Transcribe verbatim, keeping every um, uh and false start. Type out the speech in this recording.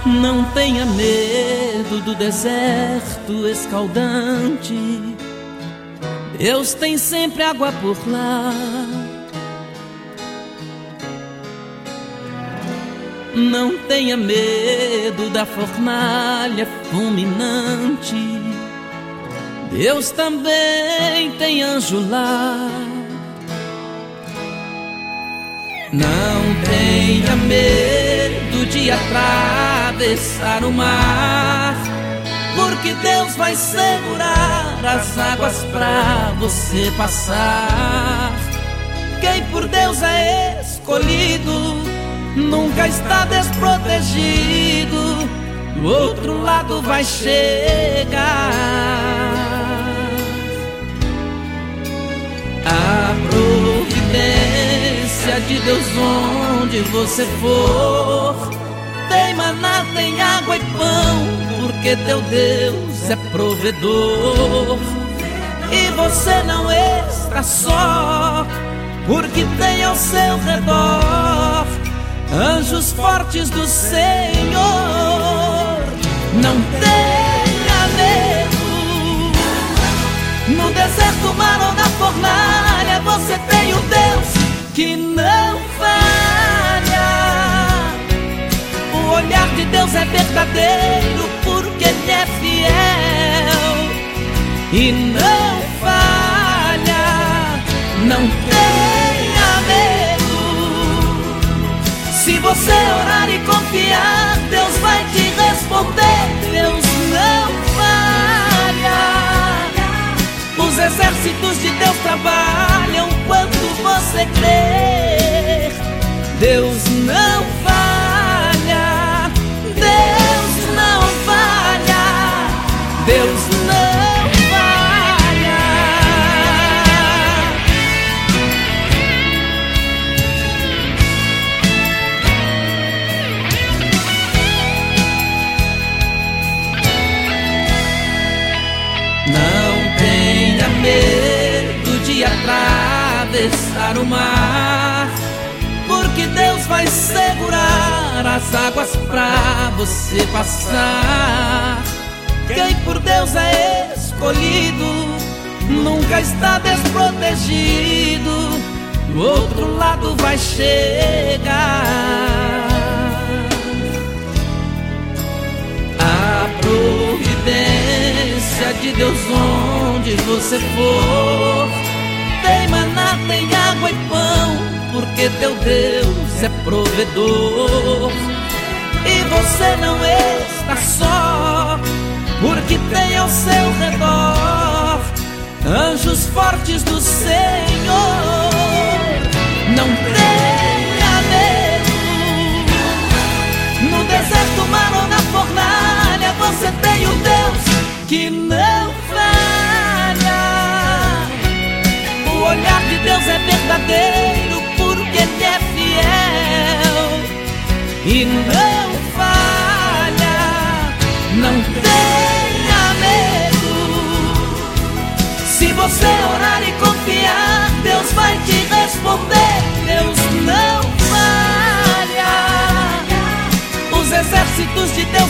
Não tenha medo do deserto escaldante, Deus tem sempre água por lá. Não tenha medo da fornalha fulminante, Deus também tem anjo lá. Não tenha medo de atravessar o mar, porque Deus vai segurar as águas pra você passar. Quem por Deus é escolhido nunca está desprotegido, do outro lado vai chegar. A providência de Deus onde você for, tem maná, tem água e pão, porque teu Deus é provedor. E você não está só, porque tem ao seu redor anjos fortes do Senhor. Não tenha medo, no deserto, mar ou na fornalha, você tem um Deus que não falha. O olhar de Deus é verdadeiro, porque Ele é fiel e não falha. Não tenha medo, se você orar e confiar, Deus vai te responder. Deus não falha. Os exércitos de Deus trabalham quando você crer. Deus não falha. Deus não falha. Deus não falha. Não tenha medo de atravessar o mar, porque Deus vai segurar as águas pra você passar. Quem por Deus é escolhido nunca está desprotegido, do outro lado vai chegar. A providência de Deus onde você for, tem maná, tem água e pão, porque teu Deus é provedor. E você não está só, porque tem ao seu redor anjos fortes do Senhor. Não tenha medo, no deserto, mar ou na fornalha, você tem um Deus que não falha. O olhar de Deus é verdadeiro, porque Ele é fiel e não falha. Não tenha medo, se você orar e confiar, Deus vai te responder. Deus não falha. Os exércitos de Deus